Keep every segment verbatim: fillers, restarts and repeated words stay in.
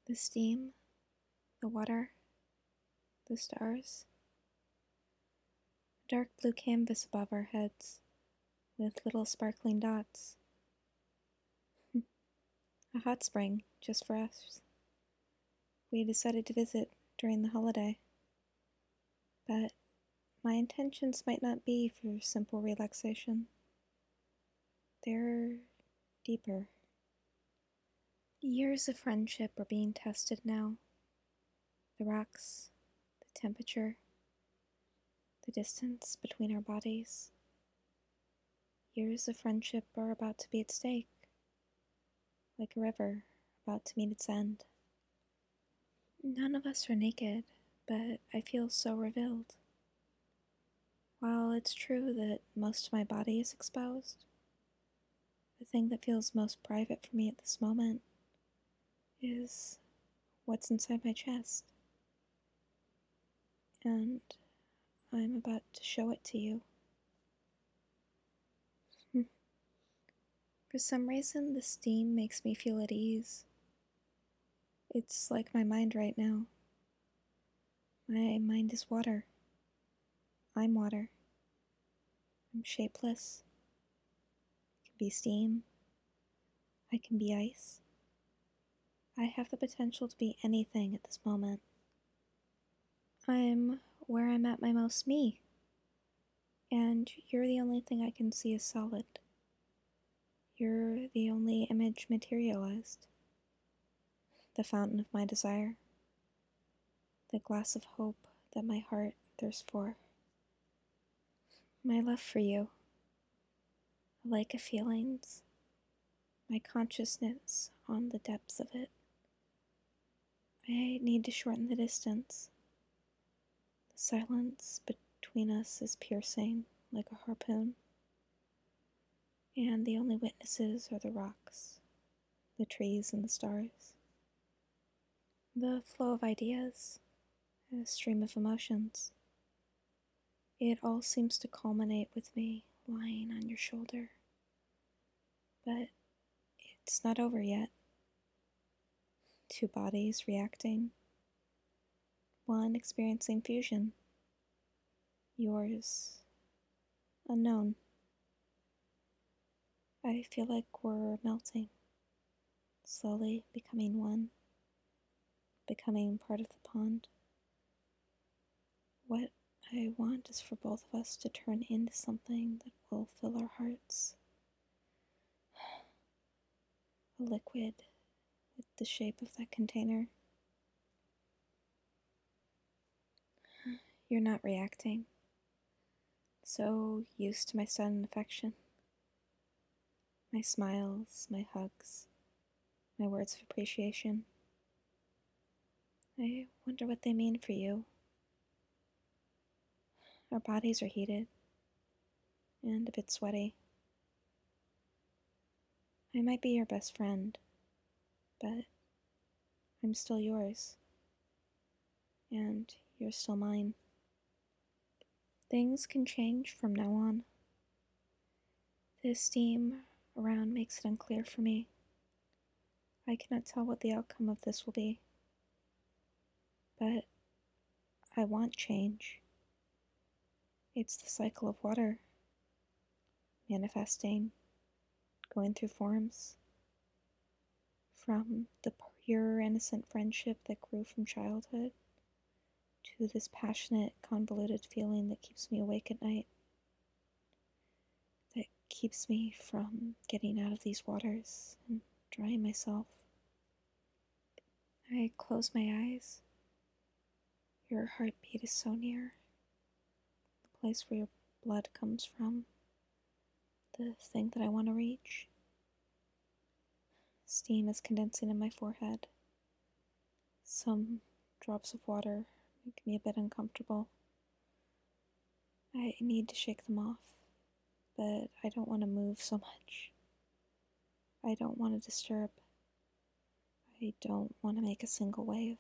The steam, the water, the stars. A dark blue canvas above our heads, with little sparkling dots. A hot spring, just for us. We decided to visit during the holiday. But my intentions might not be for simple relaxation. They're deeper. Years of friendship are being tested now. The rocks, the temperature, the distance between our bodies. Years of friendship are about to be at stake, like a river about to meet its end. None of us are naked, but I feel so revealed. While it's true that most of my body is exposed, the thing that feels most private for me at this moment is what's inside my chest. And I'm about to show it to you. For some reason, the steam makes me feel at ease. It's like my mind right now. My mind is water. I'm water. I'm shapeless. I can be steam. I can be ice. I have the potential to be anything at this moment. I'm where I'm at my most me. And you're the only thing I can see as solid. You're the only image materialized. The fountain of my desire. The glass of hope that my heart thirsts for. My love for you. A lake of feelings. My consciousness on the depths of it. I need to shorten the distance. The silence between us is piercing like a harpoon. And the only witnesses are the rocks, the trees, and the stars. The flow of ideas, a stream of emotions. It all seems to culminate with me lying on your shoulder. But it's not over yet. Two bodies reacting. One experiencing fusion. Yours unknown. I feel like we're melting, slowly becoming one, becoming part of the pond. What I want is for both of us to turn into something that will fill our hearts. A liquid with the shape of that container. You're not reacting. So used to my sudden affection. My smiles, my hugs, my words of appreciation. I wonder what they mean for you. Our bodies are heated and a bit sweaty. I might be your best friend, but I'm still yours, and you're still mine. Things can change from now on. The steam around makes it unclear for me. I cannot tell what the outcome of this will be, but I want change. It's the cycle of water, manifesting, going through forms, from the pure, innocent friendship that grew from childhood to this passionate, convoluted feeling that keeps me awake at night, that keeps me from getting out of these waters and drying myself. I close my eyes. Your heartbeat is so near, the place where your blood comes from, the thing that I want to reach. Steam is condensing in my forehead. Some drops of water make me a bit uncomfortable. I need to shake them off, but I don't want to move so much. I don't want to disturb. I don't want to make a single wave.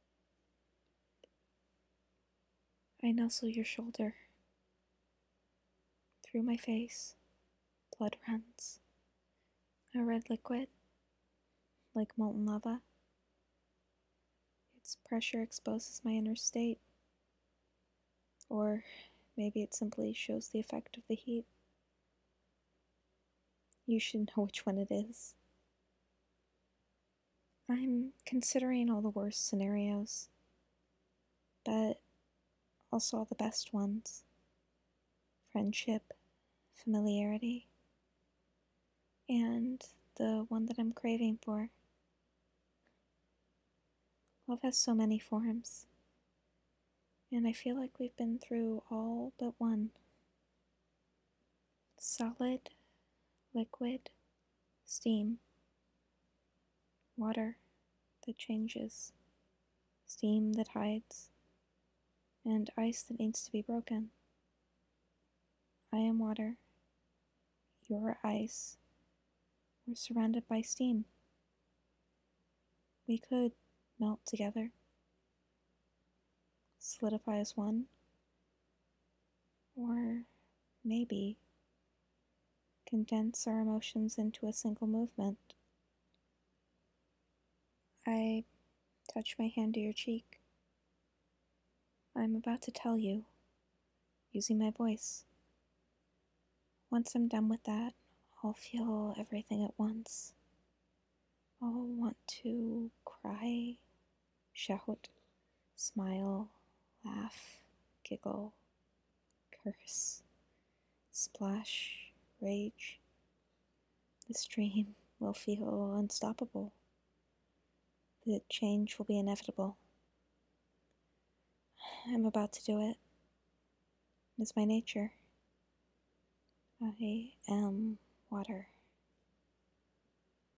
I nuzzle your shoulder. Through my face, blood runs. A red liquid, like molten lava. pressure exposes my inner state. Or maybe it simply shows the effect of the heat. You should know which one it is. I'm considering all the worst scenarios, but also all the best ones. Friendship, familiarity, and the one that I'm craving for. Love has so many forms, and I feel like we've been through all but one. Solid, liquid, steam, water that changes, steam that hides, and ice that needs to be broken. I am water. You're ice. We're surrounded by steam. We could melt together, solidify as one, or maybe condense our emotions into a single movement. I touch my hand to your cheek. I'm about to tell you, using my voice. Once I'm done with that, I'll feel everything at once. I'll want to cry, shout, smile, laugh, giggle, curse, splash, rage. This dream will feel unstoppable. The change will be inevitable. I'm about to do it. It's my nature. I am water.